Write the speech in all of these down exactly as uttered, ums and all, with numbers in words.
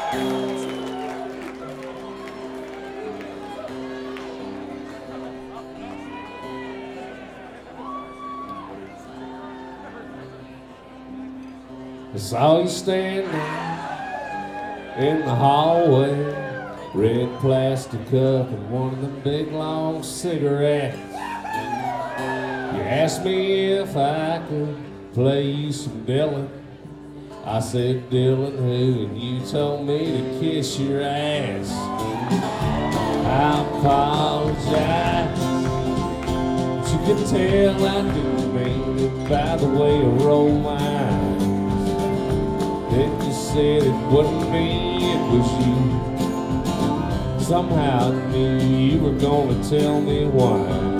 I saw you standing in the hallway, red plastic cup and one of them big long cigarettes. You asked me if I could play you some Dylan. I said, Dylan who? And you told me to kiss your ass. I apologize, but you could tell I didn't mean it by the way I roll my eyes. Then you said it wasn't me, it was you. Somehow I knew you were gonna tell me why.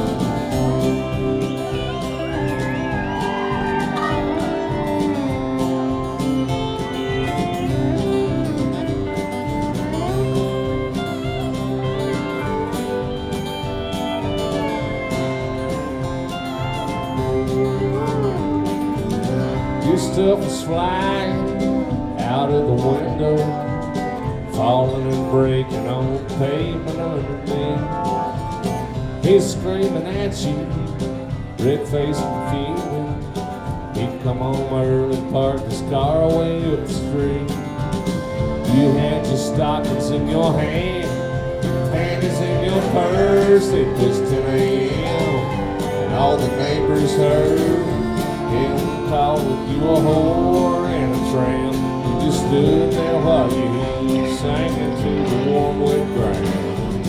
Your stuff was flying out of the window, falling and breaking on the pavement underneath. He's screaming at you, red-faced and fuming. He'd come home early, parked his car away up the street. You had your stockings in your hand, panties in your purse. It was ten a m and all the neighbors heard him calling you a whore and a tramp. You just stood there while you sang into the warm wet ground.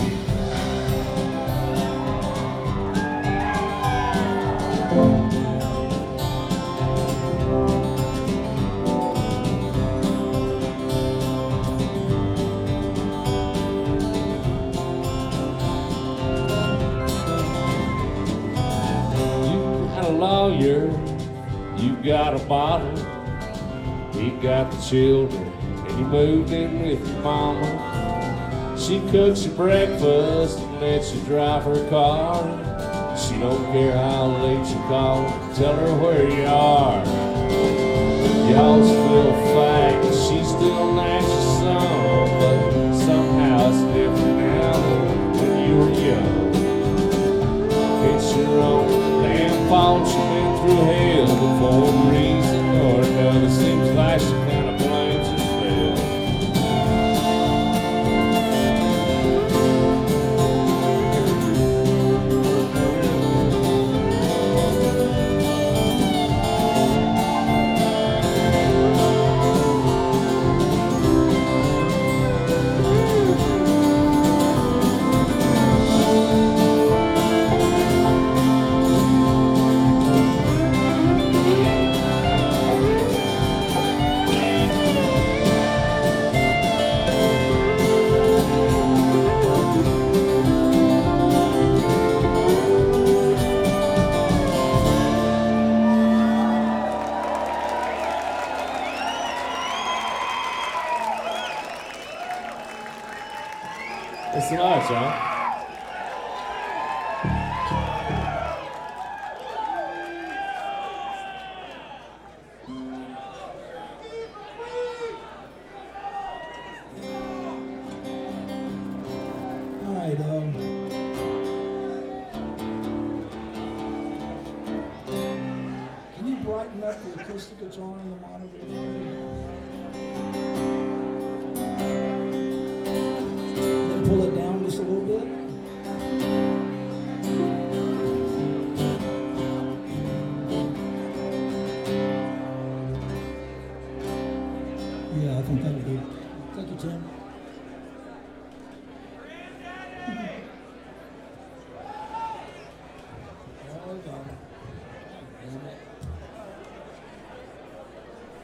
You had a lawyer, you got a bottle, he got the children, and you moved in with your mama. She cooks your breakfast and lets you drive her car. She don't care how late you call, tell her where you are. Y'all still fight, she still knacks your son, but somehow it's different now than when you were young. It's your own damn fault you've been through hell before a reason or another. Seems like she kinda blames herself. Thanks so much, y'all. All right, um, can you brighten up the acoustic guitar on the monitor? Then pull it down just a little bit. Yeah, I think that'll do it. Thank you, Tim.